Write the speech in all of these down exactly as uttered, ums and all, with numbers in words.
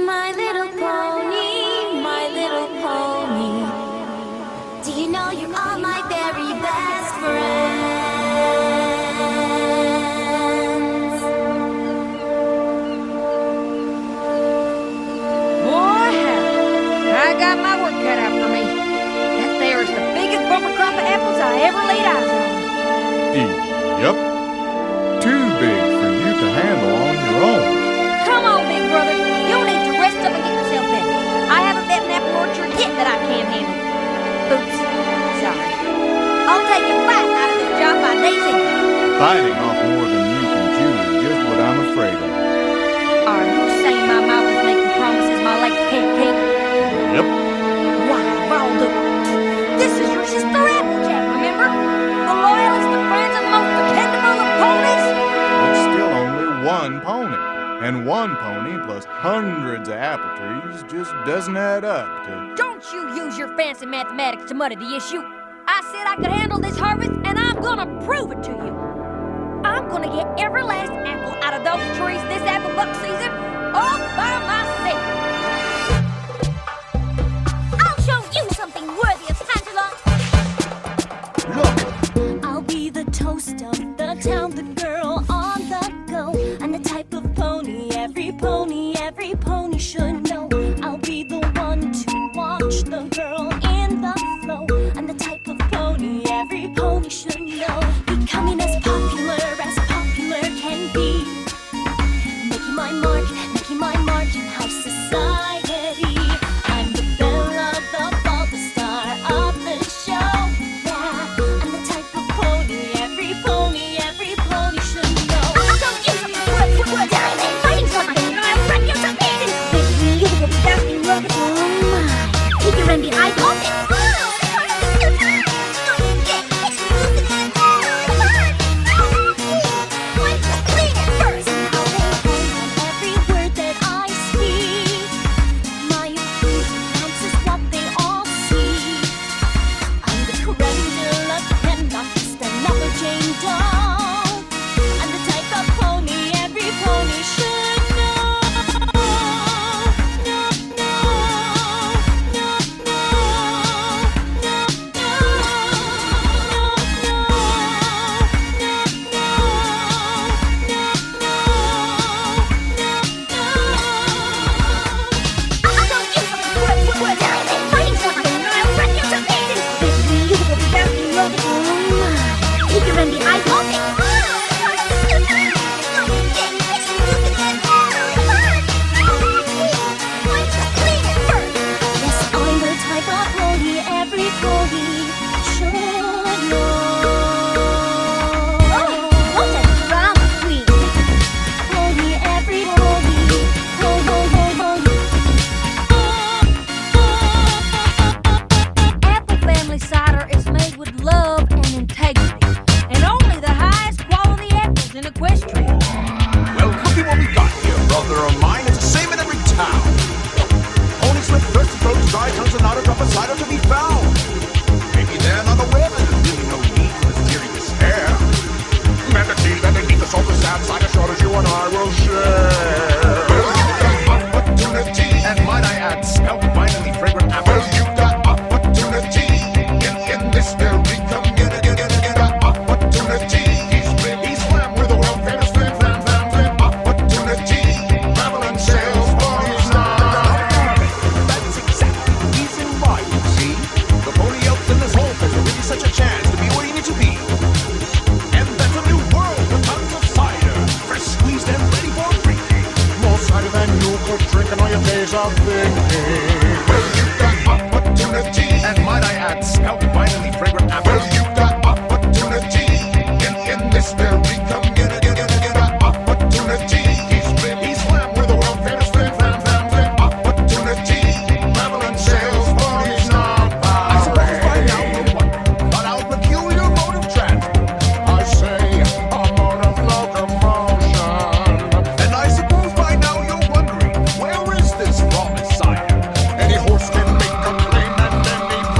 My little pony, my little pony. Do you know you are my very best friends? Boy, howdy. I got my work cut out for me. That there is the biggest bumper crop of apples I ever laid eyes on. Yep. Too big for you to handle on your own. Come on, big brother. You'll need to rest up and get yourself better. I haven't met an apple orchard yet that I can't handle. Oops. Sorry. I'll take a bite out of this job by Daisy. Biting off more than you can chew is just what I'm afraid of. Are you saying my mouth is making promises my legs can't keep? Yep. Why, Baldo, this is your sister Applejack, remember? The loyalest of friends and the most dependable of ponies? It's still only one pony. And one pony plus hundreds of apple trees just doesn't add up to... Don't you use your fancy mathematics to muddy the issue. I said I could handle this harvest, and I'm gonna prove it to you. I'm gonna get every last apple out of those trees this apple buck season all by myself. I'll show you something worthy of Santa. Look! I'll be the toast of the town, the girl on the go. I'm the type of pony every pony, every pony should know. I'll be the one to watch the girl in the flow. I'm the type of pony every pony should know. Becoming as popular as popular can be. Making my mark, making my mark in high society. I'm the belle of the ball, the star of the show. Yeah, I'm the type of pony every pony, every pony should know. I'll show you something good, good, good. I'm fighting something, and I'll run you something. Baby, you will be dancing, look at oh my. Keep your end behind all this.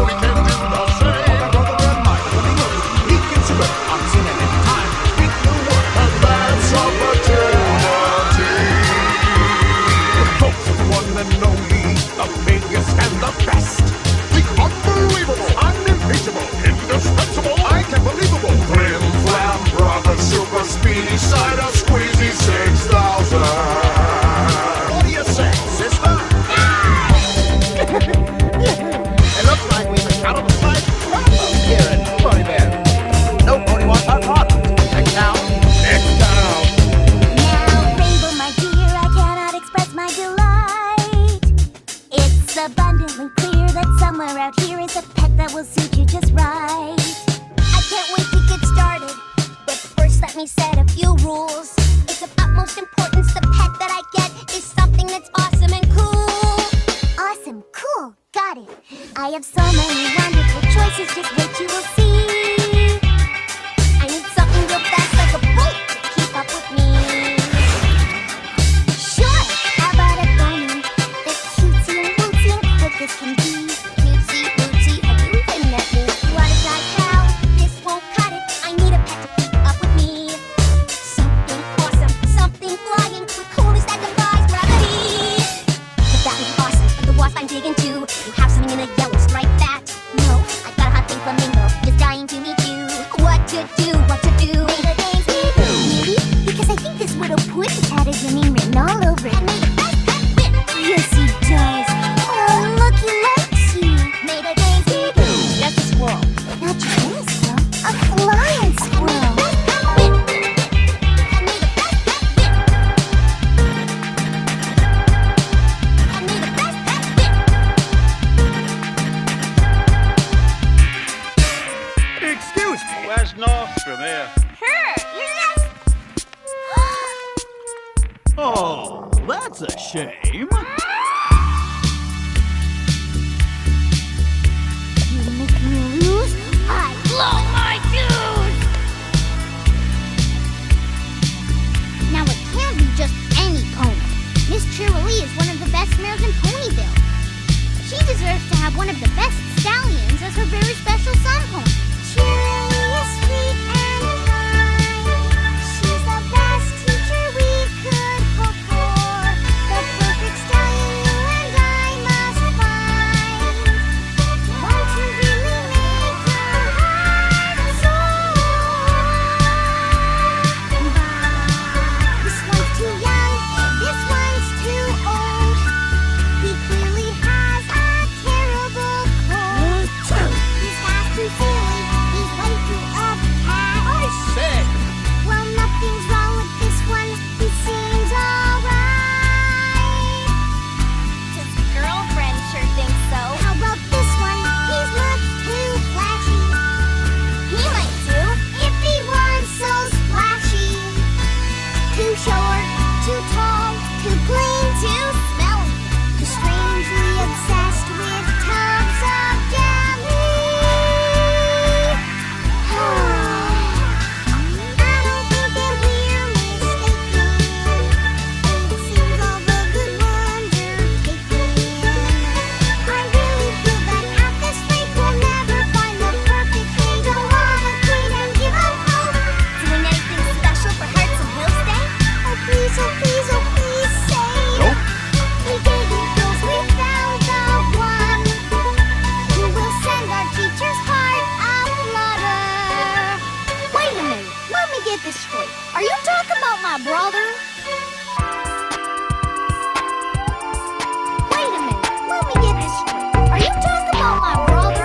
I've seen it any time. Speak the word. abundantly clear that somewhere out here is a pet that will suit you just right. I can't wait to get started, but first let me set a few rules. It's of utmost importance the pet that I get is something that's awesome and cool. Awesome, cool, got it. I have so many wonderful choices, just wait you will see. I need something real fast like a bullet to keep up with me. Sure, how about a bunny that's cutesy and wootsy and quick as can be? Cutesy, wootsy, have you even met me? What is that cow? This won't cut it. I need a pet to keep up with me. Something awesome, something flying, the coolest that defies gravity. But that was awesome, but the wasp I'm digging to. You have something in a yellow stripe that. No, I got a hot pink flamingo, just dying to meet you. What to do, what to do? May the days be beauty, because I think this little pussy cat has your name written all over it. And may the best pet win. Yes, he does. Oh, look, he likes you. May the days be beauty. That's a squirrel. Not just any squirrel, a flying squirrel. And may the best pet win. And may the best pet win. Excuse me. Where's North from here? Sure, you're next. Oh, that's a shame. You make me lose. I Blow my fuse! Now it can't be just any pony. Miss Cheerilee is one of the best mares in Ponyville. She deserves to have one of the best stallions as her very special son pony. Cheerilee is sweet and kind. She's the best teacher we could hope for. The perfect stallion you and I must find. Want to really make your heart soar. This one's too young, this one's too old. He clearly has a terrible cold. He's fast too silly, he's way too uptight. I say. Well, nothing's wrong with this one, he seems alright. His girlfriend sure thinks so. How about this one? He's much too flashy. He might too, if he weren't so splashy. Too short, too tall, too clean, too smelly. Too strangely obsessed with tubs of jelly. I don't think that we're mistaken. It seems all the good ones are taken. I really feel that at this rate we'll never find the perfect thing. Don't wanna quit and give up hope. Doing anything special for Hearts and Hill Day? Oh please, oh please, oh please say. Nope. We didn't cause we found the one who will send our teacher's heart a-flutter. Wait a minute, let me get this straight. Are you talking about my brother? Wait a minute, let me get this straight. Are you talking about my brother?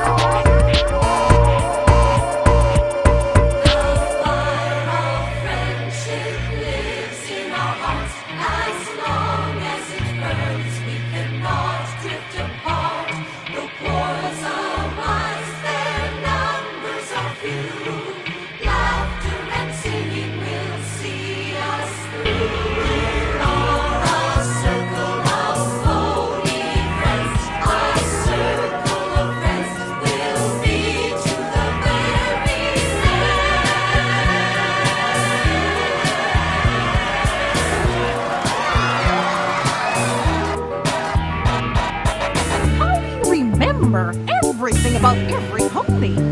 How do you remember everything about every pony?